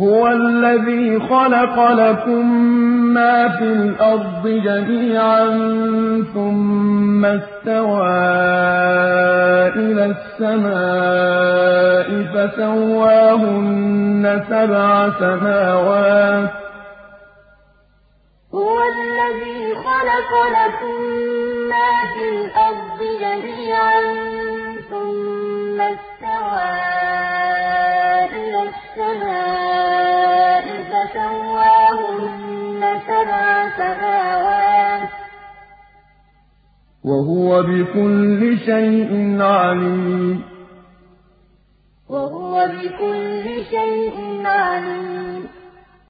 هُوَ الَّذِي خَلَقَ لَكُم مَّا فِي الْأَرْضِ جَمِيعًا ثُمَّ اسْتَوَىٰ إِلَى السَّمَاءِ فَسَوَّاهُنَّ سَبْعَ سَمَاوَاتٍ ۚ هُوَ الَّذِي خَلَقَ لَكُم مَّا فِي الْأَرْضِ جَمِيعًا ثُمَّ اسْتَوَىٰ إِلَى السَّمَاءِ فَسَوَّاهُنَّ سَبْعَ سَمَاوَاتٍ ۚ وَهُوَ بِكُلِّ شَيْءٍ عَلِيمٌ وَهُوَ بِكُلِّ شَيْءٍ عَلِيمٌ